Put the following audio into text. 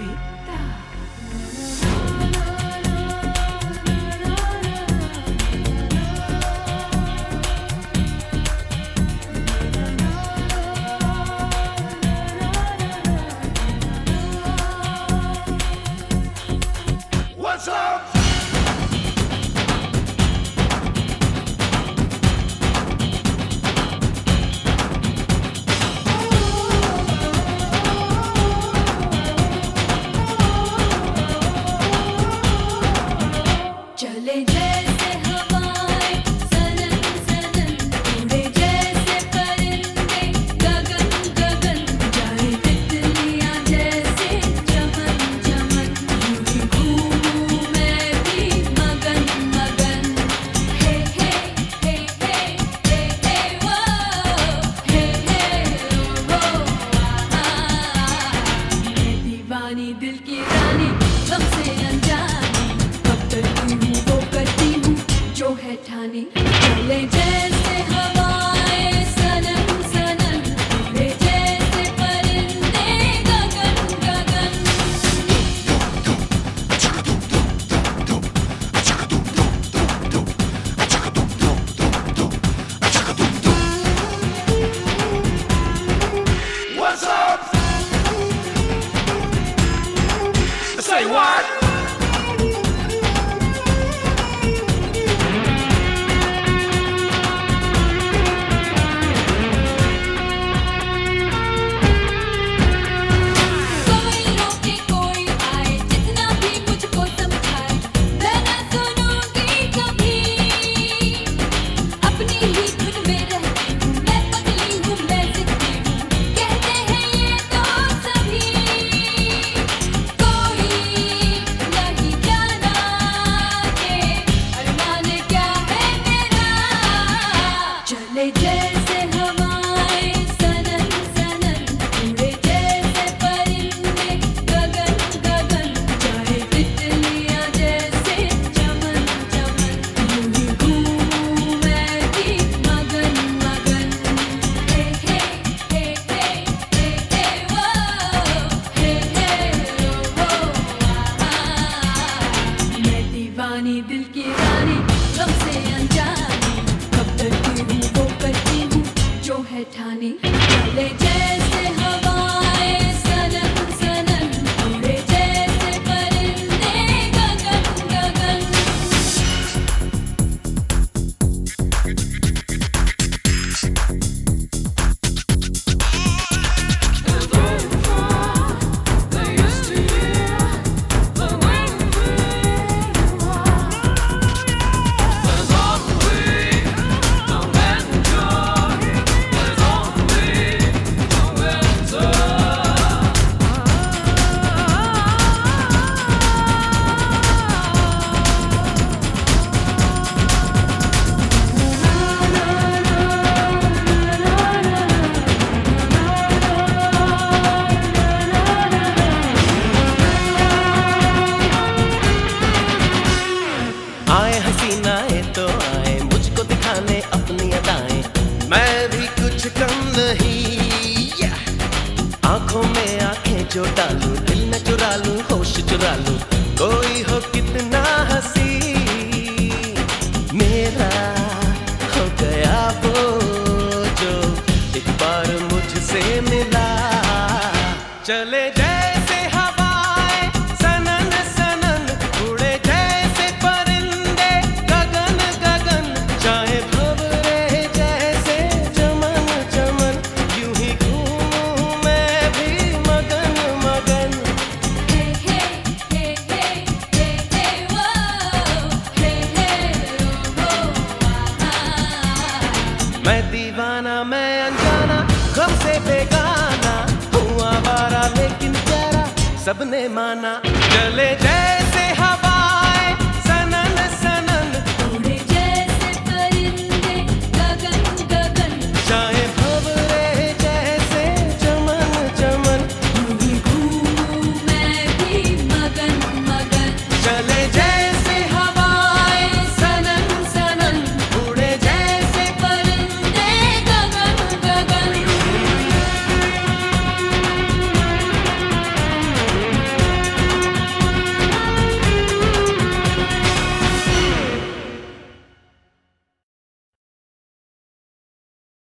दिखता। What's up? चले जैसे हवाएं सनन सनन, उड़े जैसे परिंदे गगन गगन, जाए तितलियां जैसे चमन चमन, यूं ही घूमूं मैं भी मगन मगन। हे हे हे हे हे हे वो, हे हे वो मैं दीवानी दिल की रानी, गम से अनजानी, कब करती हूँ वो करती हूँ जो है ठानी। चले जैसे हवाएं सनन सनन, उड़े जैसे परिंदे गगन गगन। What's up? Say what? कोई रोके कोई आए, जितना भी मुझको समझाए, मैं न सुनूंगी कभी। अपनी ही धुन में रहती हूँ, मैं पगली हूँ, मैं जिद्दी हूँ, कहते हैं ये तो सभी। कोई नहीं जाना कि अरमान क्या है मेरा। चले जैसे हवाएं सनन सनन, उड़े जैसे परिंदे गगन गगन, जाए तितलियां जैसे चमन चमन, यूं ही घूमूं मैं भी मगन मगन। हे हे हे हे हे हे वो, हे हे वो मैं दीवानी दिल की रानी, गम से अनजानी, कब करती हूँ वो करती हूँ जो है ठानी। चले जैसे हवाएं सनन सनन, उड़े जैसे परिंदे गगन गगन। आए हसीनाएं तो आए मुझको दिखाने अपनी अदाएं, मैं भी कुछ कम नहीं। आंखों में आंखें जो डालूं, दिल में चुरा लूं, होश चुरा लूं, कोई हो कितना हंसी, मेरा हो गया वो जो एक बार मुझसे मिला। चले जैसे हवाएं सनन सनन, उड़े जैसे परिंदे गगन गगन, जाए भंवरे जैसे चमन चमन, यूं ही घूमूं मैं भी मगन मगन। हे हे हे हे हे हे वो, हे हे वो मैं दीवाना मैं अनजाना, गम से बेगाना, हूँ आवारा लेकिन प्यारा, सबने माना। चले जैसे